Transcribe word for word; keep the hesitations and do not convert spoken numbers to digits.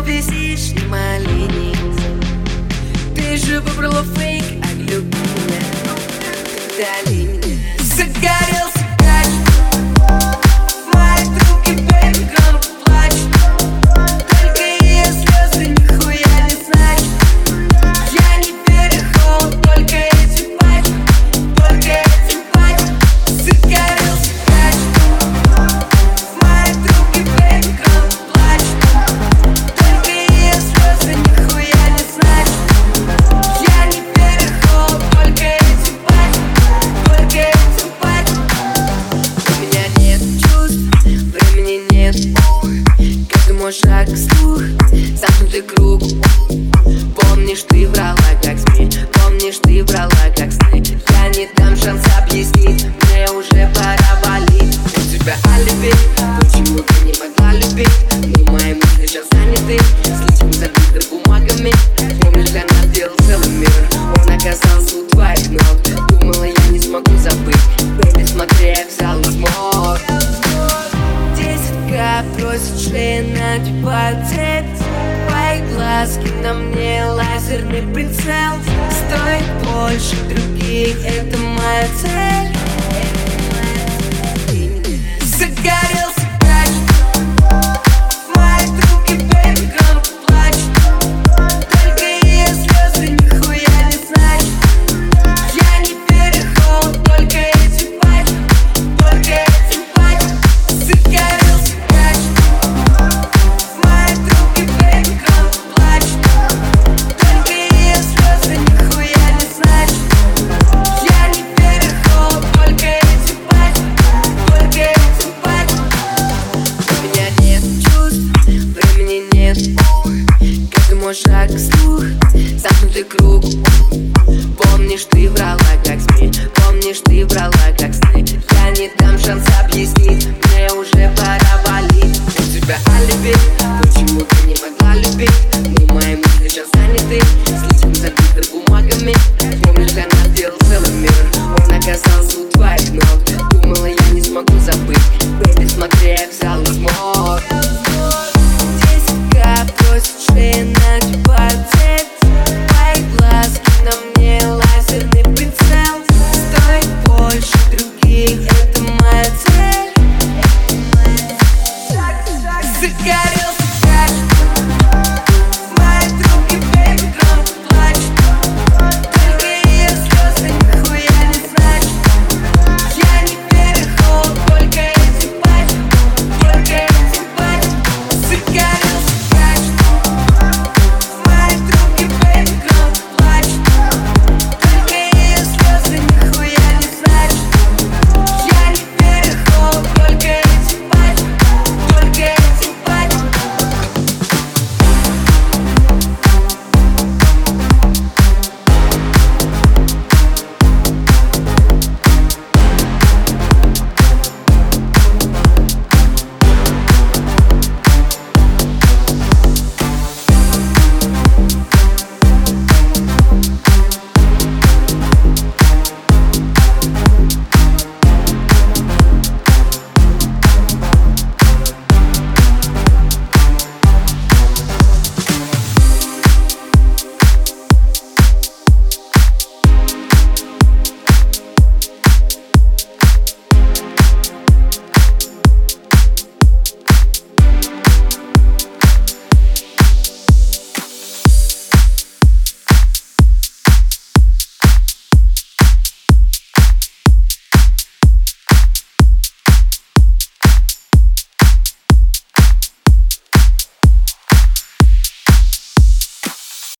висишь на малине. Ты же выбрала фейк, а не люби меня. Дали меня. Загорелся гач в моей трубке, бэйби, громко плачет. Только ее слезы нихуя не значат. Я не перехол, только эти пачки, только эти пачки. Загорелся гач в моей трубке, бэйби, громко плачет. Только ее слезы нихуя не значат. Я не перехол, только эти пачки, только эти пачки. У меня нет чувств, времени нет. Каждый мой шаг слух, замкнутый круг. Помнишь, ты врала как змей, помнишь, ты врала как сны. Я не дам шанс объяснить, мне уже пора валить. У тебя алиби, почему ты не могла любить? Но мои мысли сейчас заняты слишком забиты бумагами. Помнишь, я надел целый мир, он оказался у твоих ног. Думала, я не смогу забыть, бэйби, смотри, я взял и смог. Десятка просит шеи, надевают цепь. Твои глазки на мне лазерный прицел. Стоит больше других,